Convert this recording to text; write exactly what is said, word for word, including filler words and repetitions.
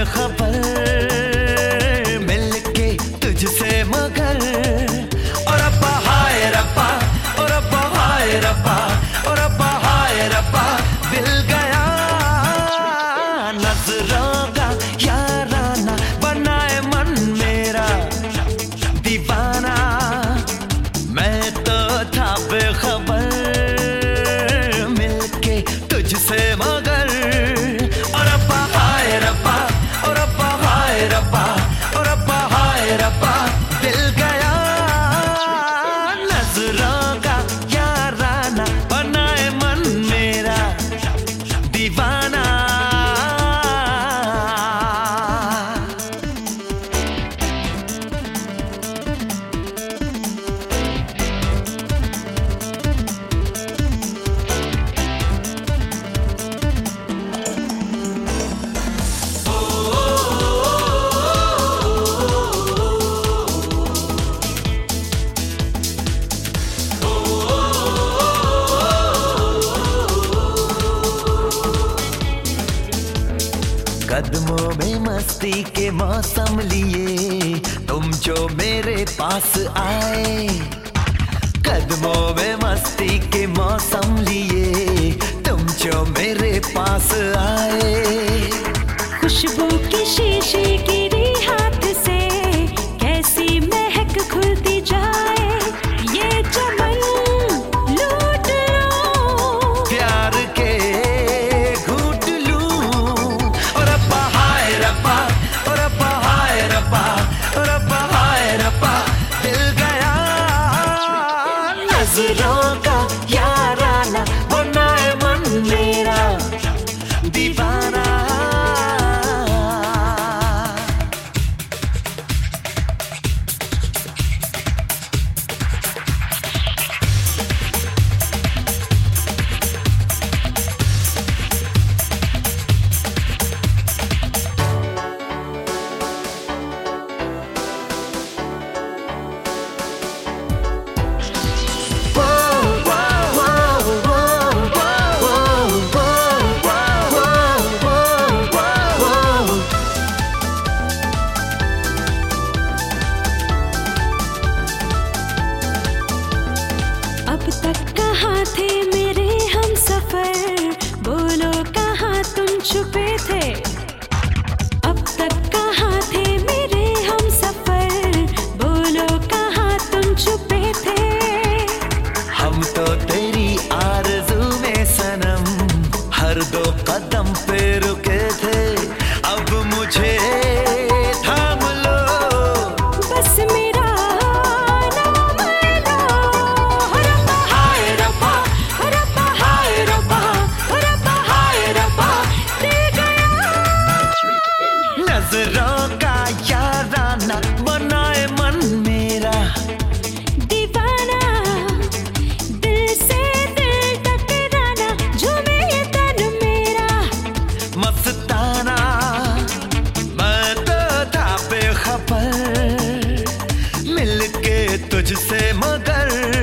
बेखबर मिलके तुझसे मगर। और रब्बा हाय रब्बा, और रब्बा हाय रब्बा, और रब्बा हाय रब्बा, दिल गया नजरों का याराना, बनाए मन मेरा दीवाना। मैं तो था बेखबर मिलके तुझसे मगर। और रब्बा हाय रब्बा, और रब्बा हाय रब्बा, और रब्बा हाय रब्बा, दिल गया नजरों का याराना, बनाए मन मेरा दीवाना। कदमों में मस्ती के मौसम लिए तुम जो मेरे पास आए। कदमों में मस्ती के मौसम लिए तुम जो मेरे पास आए। खुशबू की शीशी गिरी हाथ से, कैसी महक खुलती जाए। ये चमन लूट लो, प्यार के घूट लूं। और रब्बा हाय रब्बा, और रब्बा हाय रब्बा, और रब्बा हाय रब्बा, दिल गया नजरों का याराना, बनाए मन मेरा दीवाना। अब तक कहाँ थे मेरे हम सफर, बोलो कहाँ तुम छुपे थे। अब तक कहाँ थे मेरे हम सफर, बोलो कहाँ तुम छुपे थे। हम तो तेरी आरज़ू में सनम, हर दो कदम पे रुके थे। अब मुझे थाम लो, बस मेरा नाम लो। हो रब्बा हाय रब्बा, हो रब्बा हाय रब्बा, हो रब्बा हाय रब्बा, दिल गया नजरों का याराना, बनाए मन मेरा दीवाना। दिल से दिल टकराना, झूमे ये तन मेरा मस्ताना। मैं तो था बेखबर मिलके तुझसे मगर।